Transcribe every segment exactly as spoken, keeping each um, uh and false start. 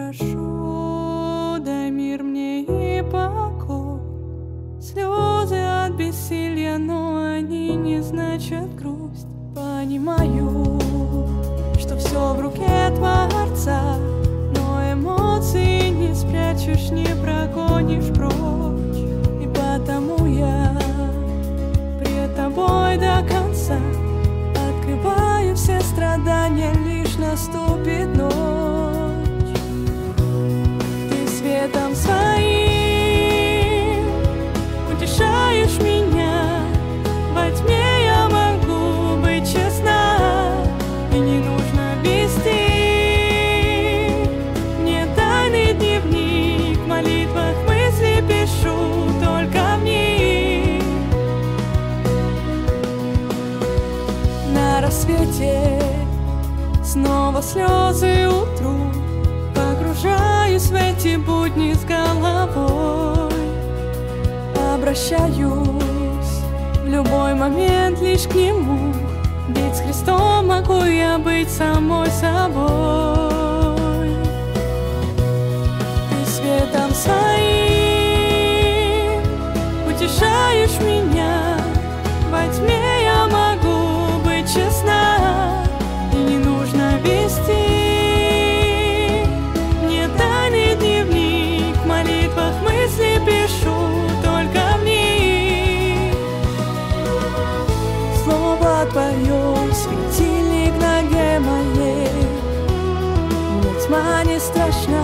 прошу, дай мир мне и покой. Слезы от бессилия, но они не значат грусть. Понимаю, что все в руке Творца, но эмоции не спрячешь, не прогонишь прочь. И потому я пред тобой до конца открываю все страдания, лишь наступит ночь. Ты светом своим утешаешь меня, во тьме я могу быть честна, и не нужно вести мне тайный дневник, в молитвах мысли пишу только в них. На рассвете снова слезы утру, погружаюсь в эти будни с головой. Обращаюсь в любой момент лишь к Нему, ведь с Христом могу я быть самой собой. Ты светом своим утешаешь меня, во тьме я могу быть честна, и не нужно вести мне тайный дневник, в молитвах мысли пишу только в них. Слово Твое светильник ноге моей, мне тьма не страшна.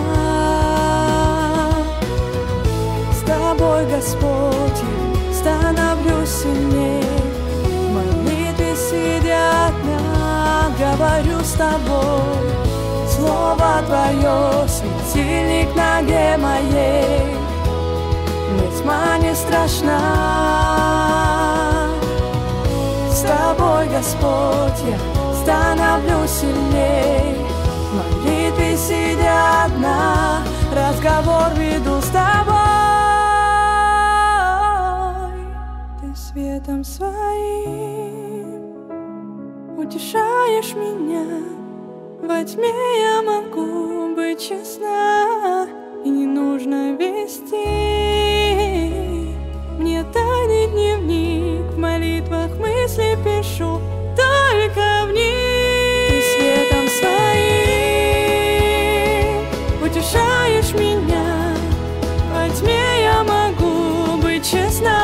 С Тобой, Господь, я становлюсь сильней, в молитве сидя одна, говорю с Тобой. Слово Твое светильник ноге моей, мне тьма не страшна. С Тобой, Господь, я становлюсь сильней, в молитве сидя одна, разговор веду с Тобой. Ты светом своим утешаешь меня, во тьме я могу быть честна, и не нужно вести мне тайный дневник, в молитвах мысли пишу только в них. Ты светом своим утешаешь меня, во тьме я могу быть честна,